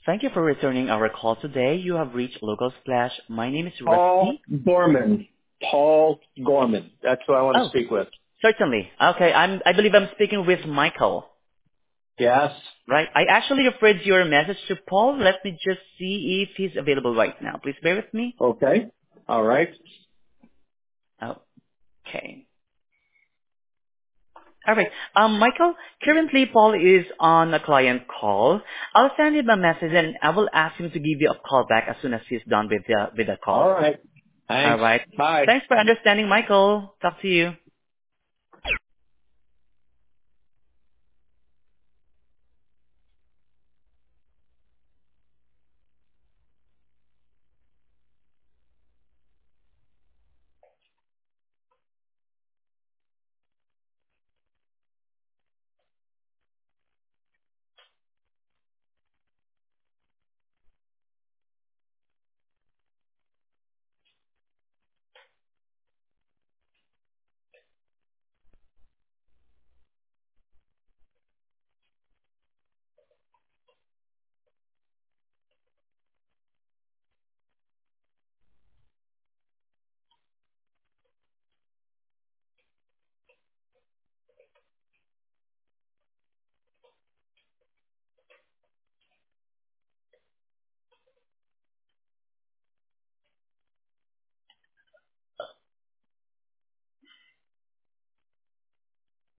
Thank you for returning our call today. You have reached Local Splash. My name is Paul Rusty. Gorman. Paul Gorman. That's who I want to Oh, speak with. certainly. Okay, I believe I'm speaking with Michael, Yes. right? I actually referred your message to Paul. Let me just see if he's available right now. Please bear with me. Okay. All right. Okay. All right. Michael, currently Paul is on a client call. I'll send him a message and I will ask him to give you a call back as soon as he's done with the All call. right. All Thanks. right. Bye. Thanks for understanding, Michael. Talk to you.